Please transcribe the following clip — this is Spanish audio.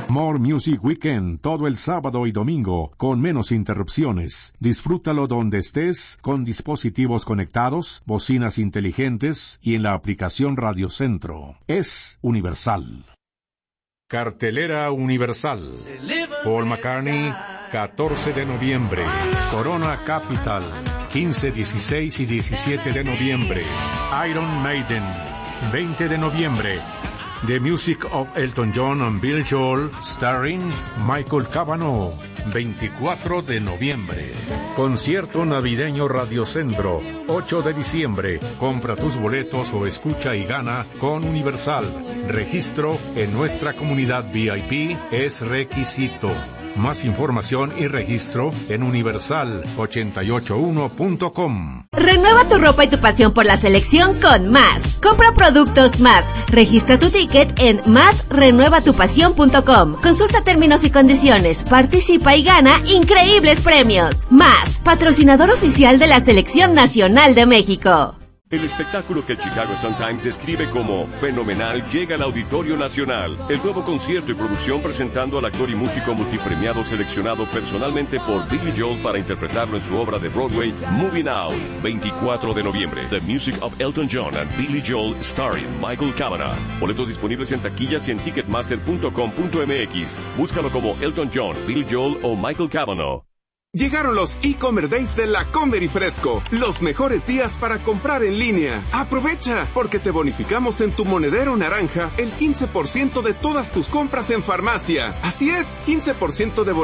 More Music Weekend, todo el sábado y domingo, con menos interrupciones. Disfrútalo donde estés, con dispositivos conectados, bocinas inteligentes y en la aplicación Radio Centro. Es universal. Cartelera Universal. Paul McCartney, 14 de noviembre. Corona Capital, 15, 16 y 17 de noviembre. Iron Maiden, 20 de noviembre. The Music of Elton John and Billy Joel, starring Michael Cavanaugh, 24 de noviembre. Concierto navideño Radio Centro, 8 de diciembre. Compra tus boletos o escucha y gana con Universal. Registro en nuestra comunidad VIP es requisito. Más información y registro en universal881.com. Renueva tu ropa y tu pasión por la selección con Más. Compra productos Más. Registra tu ticket en másrenuevatupasión.com. Consulta términos y condiciones. Participa y gana increíbles premios. Más, patrocinador oficial de la Selección Nacional de México. El espectáculo que el Chicago Sun-Times describe como fenomenal llega al Auditorio Nacional. El nuevo concierto y producción presentando al actor y músico multipremiado seleccionado personalmente por Billy Joel para interpretarlo en su obra de Broadway, Moving Out, 24 de noviembre. The Music of Elton John and Billy Joel starring Michael Cavanaugh. Boletos disponibles en taquillas y en ticketmaster.com.mx. Búscalo como Elton John, Billy Joel o Michael Cavanaugh. Llegaron los e-commerce days de La Comer y Fresco. Los mejores días para comprar en línea. Aprovecha, porque te bonificamos en tu monedero naranja el 15% de todas tus compras en farmacia. Así es, 15% de bonificación